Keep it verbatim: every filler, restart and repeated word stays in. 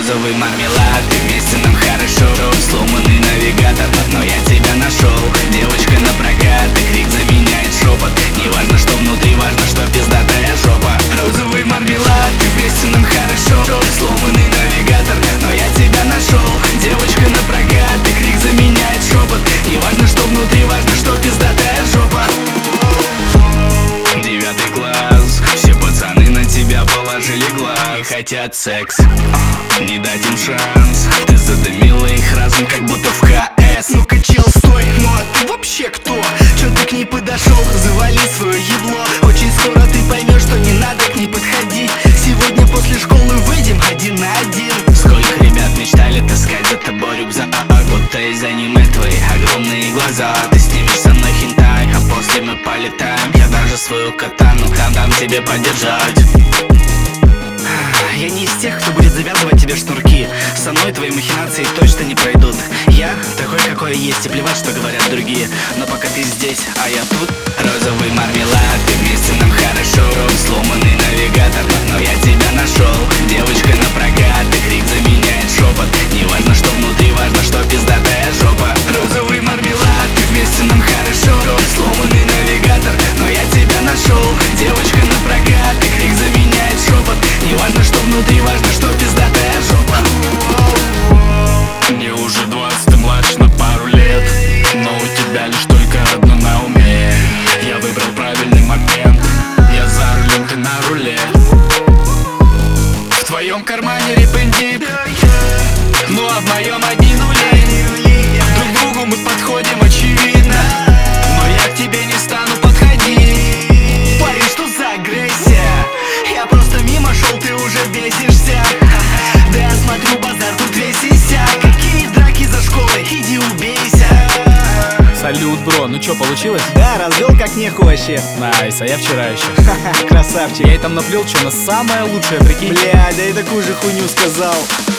розовый мармелад, и вместе нам хорошо. Сломанный навигатор, но я тебя нашел. Девочка на прокат, и крик заменяет шепот. Не важно, что внутри, важно, что пиздатая жопа. Розовый мармелад, и вместе нам хорошо. Сломанный навигатор, но я тебя нашел. Девочка на прокат, и крик заменяет шепот. Не важно, что внутри, важно, что пиздатая жопа. Девятый класс, все пацаны на тебя положили глаз и хотят секс, не дать им шанс. Ты задымила их разум, как будто в КС. Ну-ка, чел, стой, ну а ты вообще кто? Чё ты к ней подошел? Завали свое ебло. Очень скоро ты поймешь, что не надо к ней подходить. Сегодня после школы выйдем один на один. Сколько ребят мечтали таскать за тобой рюкзак, будто из аниме твои огромные глаза. Ты снимешь со мной хентай, а после мы полетаем. Я даже свою катану там дам тебе подержать. Я не из тех, кто будет завязывать тебе шнурки. Со мной твои махинации точно не пройдут. Я такой, какой я есть, и плевать, что говорят другие. Но пока ты здесь, а я тут. Розовый мармелад, и вместе нам хорошо. Сломанный навигатор, но я тебя нашел. Девочка на прокат, и крик заменяет шепот. Не важно, что внутри, важно, что пиздатая жопа. Розовый мармелад, и вместе нам хорошо. Сломанный навигатор, но я тебя нашел. Девочка на прокат, и крик заменяет шепот. Не важно, что внутри, важно, что пиздатая жопа. Мне уже двадцать, ты младше на пару лет, но у тебя лишь только одно на уме. Я выбрал правильный момент, я за рулем, ты на руле. В твоем кармане репендик, ну а в моем одни нули. Друг другу мы подходим, очевидно, но я к тебе не стану подходить. Парень, что за агрессия? Я просто мимо шел, ты уже бесишься. Да я смотрю, базар тут весь иссяк. Какие драки за школой, иди убейся. Салют, бро, ну чё, получилось? Да, развел как неху вообще. Найс, а я вчера еще. Красавчик. Я ей там наплел, что на самое лучшее, прикинь. Бля, да и такую же хуйню сказал.